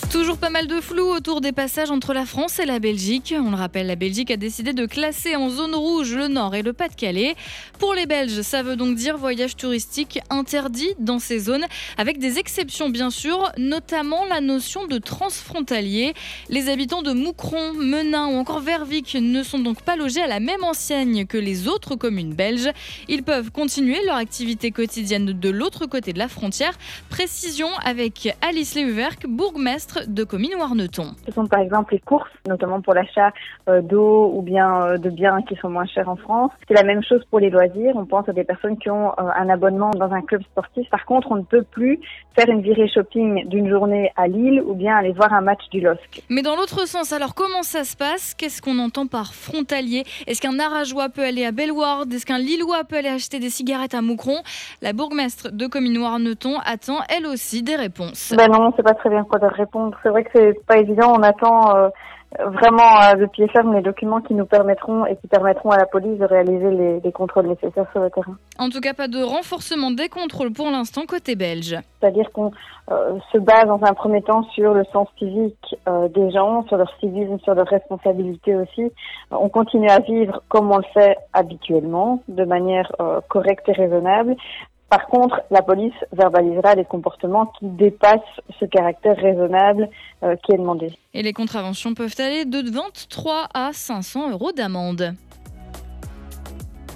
Toujours pas mal de flou autour des passages entre la France et la Belgique. On le rappelle, la Belgique a décidé de classer en zone rouge le Nord et le Pas-de-Calais. Pour les Belges, ça veut donc dire voyage touristique interdit dans ces zones, avec des exceptions bien sûr, notamment la notion de transfrontalier. Les habitants de Moucron, Menin ou encore Vervic ne sont donc pas logés à la même enseigne que les autres communes belges. Ils peuvent continuer leur activité quotidienne de l'autre côté de la frontière. Précision avec Alice Léhuverc, bourgmestre de Comines-Warneton. Ce sont par exemple les courses, notamment pour l'achat d'eau ou bien de biens qui sont moins chers en France. C'est la même chose pour les loisirs. On pense à des personnes qui ont un abonnement dans un club sportif. Par contre, on ne peut plus faire une virée shopping d'une journée à Lille ou bien aller voir un match du LOSC. Mais dans l'autre sens, alors comment ça se passe ? Qu'est-ce qu'on entend par frontalier ? Est-ce qu'un Arageois peut aller à Bellewaerde ? Est-ce qu'un Lillois peut aller acheter des cigarettes à Moucron ? La bourgmestre de Comines-Warneton attend elle aussi des réponses. Non, on ne sait pas très bien quoi leur répondre. C'est vrai que c'est pas évident. On attend vraiment de pied ferme les documents qui nous permettront et qui permettront à la police de réaliser les contrôles nécessaires sur le terrain. En tout cas, pas de renforcement des contrôles pour l'instant côté belge. C'est-à-dire qu'on se base dans un premier temps sur le sens civique des gens, sur leur civisme, sur leur responsabilité aussi. On continue à vivre comme on le fait habituellement, de manière correcte et raisonnable. Par contre, la police verbalisera des comportements qui dépassent ce caractère raisonnable qui est demandé. Et les contraventions peuvent aller de 23 à 500 € d'amende.